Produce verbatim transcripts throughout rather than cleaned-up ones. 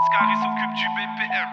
Scary s'occupe du B P M.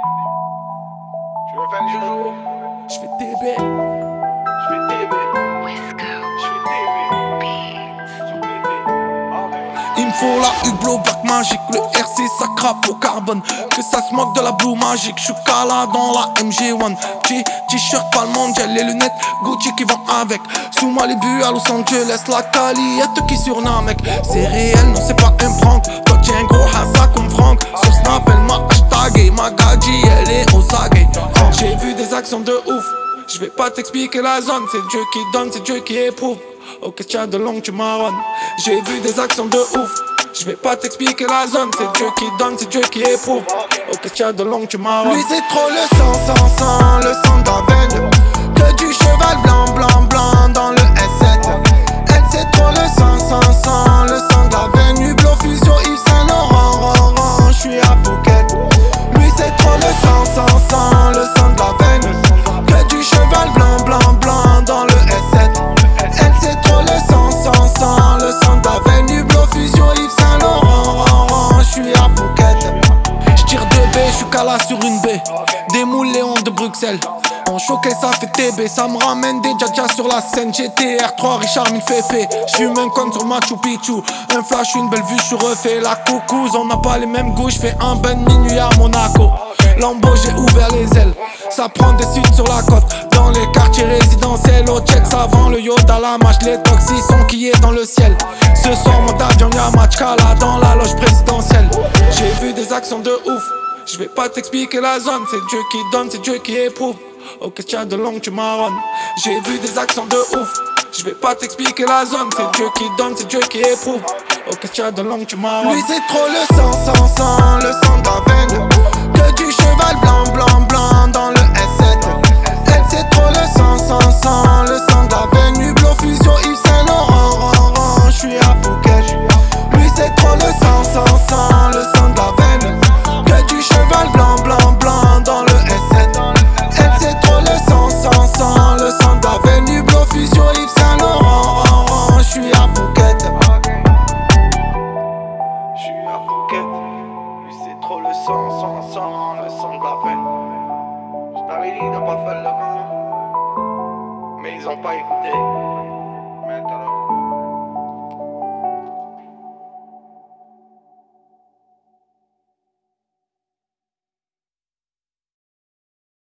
Tu veux faire le joujou? J'fais T B. J'fais T B. Wisco J'fais T B. Beats. Sur B B. Il me faut la Hublot Black Magic, le R C ça crape au carbone. Que ça se moque de la Blue Magic, j'suis cala dans la M G un. Petit t-shirt pas le mondial, les lunettes Gucci qui vont avec. Sous Malibu à Los Angeles, la Caliette qui surnomme mec. C'est réel, non c'est pas un prank. Toi t'es un gros hassa comme Franck. Sur Snap elle m'a hashtagé, ma gadji elle est au saguet. J'ai vu des actions de ouf, je vais pas t'expliquer la zone. C'est Dieu qui donne, c'est Dieu qui éprouve. Ok, tiens de long, tu marronnes. J'ai vu des actions de ouf, je vais pas t'expliquer la zone. C'est Dieu qui donne, c'est Dieu qui éprouve. Ok, tiens de long, tu marronnes. Lui c'est trop le sang, sang, sang, le sang d'Aven. Que du cheval blanc, blanc, blanc dans le S sept. Elle c'est trop le sang, sang, sang, le sang d'Aven. Hublot Fusion, Yves Saint Laurent, ran, ran, j'suis à Phuket. Lui c'est trop le sang, sang, sang, le sang d'Aven. Que du cheval blanc, blanc, blanc dans le S sept. Elle c'est trop le sang, sang, sang, le sang d'Aven. Hublot Fusion, Yves Saint Laurent, ran, ran, j'suis à Phuket. J'tire deux B, j'suis cala sur une baie. Des moules Léon de Bruxelles. En choqué ça fait T B, ça me ramène des djadjas sur la scène. G T R trois, Richard mille féfé. J'fume un con sur Machu Picchu. Un flash, une belle vue, j'suis refait. La coucouse, on n'a pas les mêmes goûts. J'fais un bain de minuit à Monaco. Lambo, j'ai ouvert les ailes. Ça prend des suites sur la côte. Dans les quartiers résidentiels. Au check, ça vend le yacht à la mâche. Les toxis sont qui est dans le ciel. Ce soir, mon avion, y'a match cala dans la loge présidentielle. J'ai vu des actions de ouf. Je vais pas t'expliquer la zone. C'est Dieu qui donne, c'est Dieu qui éprouve. Ok, tiens de long, tu marronnes. J'ai vu des actions de ouf. Je vais pas t'expliquer la zone. C'est Dieu qui donne, c'est Dieu qui éprouve. Ok, tiens de long, tu marronnes. Lui c'est trop le sang, sang, sang, le sang d'Aven. Que du cheval blanc, blanc, blanc dans le S sept. Elle c'est trop le sang, sang, sang, le sang d'Aven. Hublot Fusion, Yves Saint Laurent, ran, ran, j'suis à Phuket. Lui c'est trop le sang, sang, sang, le sang d'Aven. Que du cheval blanc, blanc, blanc dans le S sept. Elle c'est trop le sang, sang, sang, le sang d'Aven. Hublot Fusion, Yves Saint Laurent, ran, ran, j'suis à Phuket. J'suis à Phuket. Lui c'est trop le sang, sang, sang, le sang d'Aven. J't'avais dit de pas faire le con, mais ils ont pas écouté.